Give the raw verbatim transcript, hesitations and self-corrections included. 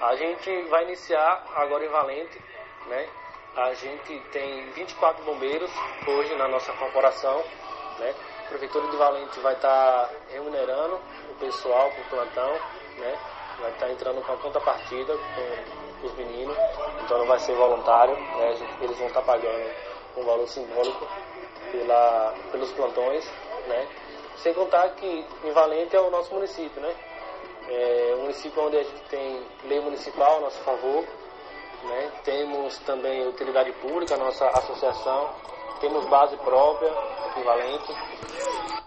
A gente vai iniciar agora em Valente, né? A gente tem vinte e quatro bombeiros hoje na nossa corporação, né? A Prefeitura de Valente vai estar remunerando o pessoal por plantão, né? Vai estar entrando com a contrapartida com os meninos, então não vai ser voluntário, né? Eles vão estar pagando um valor simbólico pela, pelos plantões, né? Sem contar que em Valente é o nosso município, né? É um município onde a gente tem lei municipal a nosso favor, né? Temos também utilidade pública, a nossa associação, temos base própria, equivalente,